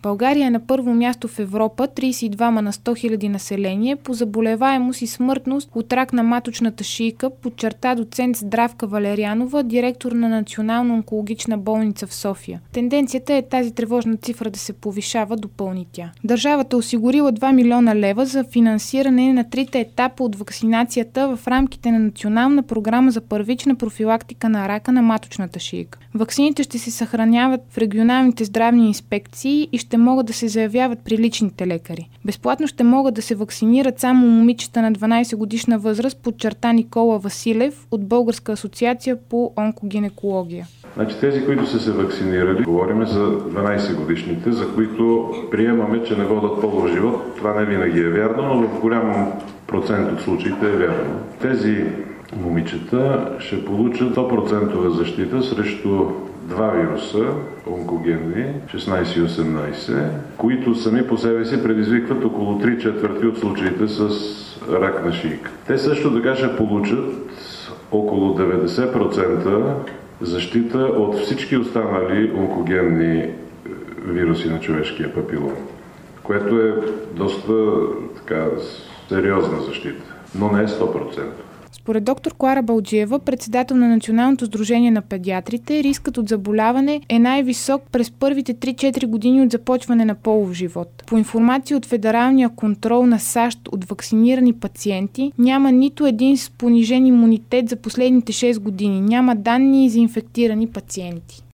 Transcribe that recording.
България е на първо място в Европа, 32 на 100 000 население, по заболеваемост и смъртност от рак на маточната шийка, подчерта доцент Здравка Валерянова, директор на Национална онкологична болница в София. Тенденцията е тази тревожна цифра да се повишава, допълни тя. Държавата осигурила 2 милиона лева за финансиране на трите етапа от вакцинацията в рамките на Национална програма за първична профилактика на рака на маточната шийка. Ваксините ще се съхраняват в регионалните здравни инспекции и ще могат да се заявяват при личните лекари. Безплатно ще могат да се вакцинират само момичета на 12 годишна възраст, подчерта Никола Василев от Българска асоциация по онкогинекология. Значи тези, които са се вакцинирали, говорим за 12 годишните, за които приемаме, че не водят полов живот. Това не винаги е вярно, но в голям процент от случаите е вярно. Тези момичета ще получат 100% защита срещу два вируса, онкогенни, 16 и 18, които сами по себе си предизвикват около 3/4 от случаите с рак на шийка. Те също така ще получат около 90% защита от всички останали онкогенни вируси на човешкия папилом, което е доста сериозна защита, но не е 100%. Според доктор Клара Балджиева, председател на Националното сдружение на педиатрите, рискът от заболяване е най-висок през първите 3-4 години от започване на полов живот. По информация от Федералния контрол на САЩ от вакцинирани пациенти, няма нито един с понижен имунитет за последните 6 години. Няма данни за инфектирани пациенти.